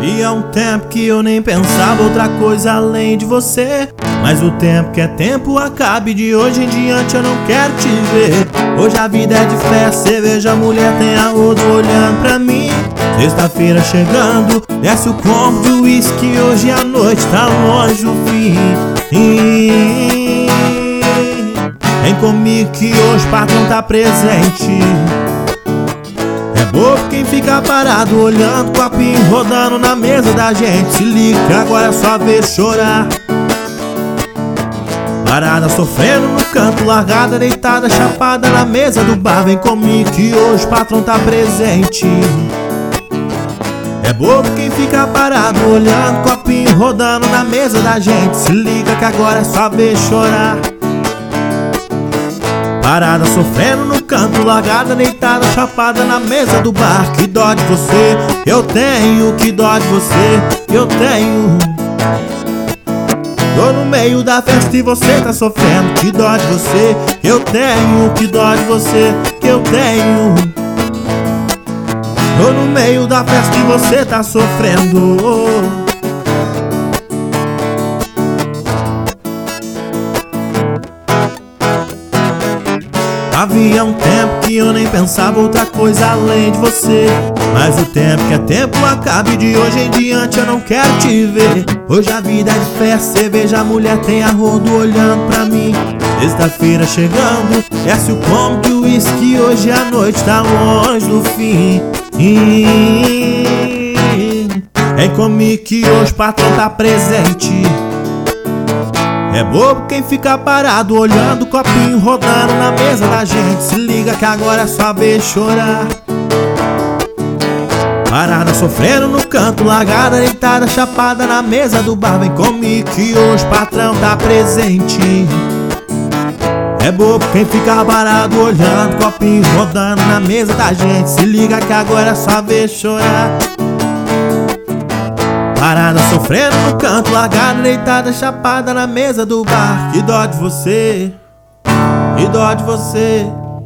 E há um tempo que eu nem pensava outra coisa além de você. Mas o tempo que é tempo acaba e de hoje em diante eu não quero te ver. Hoje a vida é de festa, cerveja, mulher tem a rodo olhando pra mim. Sexta-feira chegando, desce o combo de uísque, hoje a noite tá longe do fim. Vem comigo que hoje o patrão tá presente. É bobo quem fica parado olhando o copinho rodando na mesa da gente. Se liga que agora é só ver chorar. Parada sofrendo no canto, largada, deitada, chapada na mesa do bar. Vem comigo que hoje o patrão tá presente. É bobo quem fica parado olhando o copinho rodando na mesa da gente. Se liga que agora é só ver chorar. Parada sofrendo no canto, largada, deitada, chapada na mesa do bar. Que dó de você, eu tenho, que dó de você, eu tenho. Tô no meio da festa e você tá sofrendo. Que dó de você, eu tenho, que dó de você, que eu tenho. Tô no meio da festa e você tá sofrendo. Havia um tempo que eu nem pensava outra coisa além de você. Mas o tempo que é tempo acaba e de hoje em diante eu não quero te ver. Hoje a vida é de festa, cerveja, a mulher tem a rodo olhando pra mim. Sexta-feira chegando, desce o combo de uísque, hoje a noite tá longe do fim. Vem comigo que hoje o patrão tá presente. É bobo quem fica parado olhando o copinho rodando na mesa da gente. Se liga que agora é só ver chorar. Parada sofrendo no canto, largada, deitada, chapada na mesa do bar. Vem comigo que hoje o patrão tá presente. É bobo quem fica parado olhando o copinho rodando na mesa da gente. Se liga que agora é só ver chorar. Parada sofrendo no canto, largada, deitada, chapada na mesa do bar. Que dó de você, que dó de você.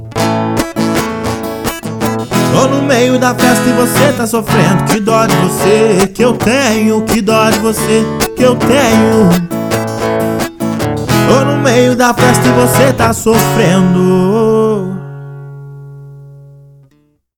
Tô no meio da festa e você tá sofrendo. Que dó de você, que eu tenho, que dó de você, que eu tenho. Tô no meio da festa e você tá sofrendo.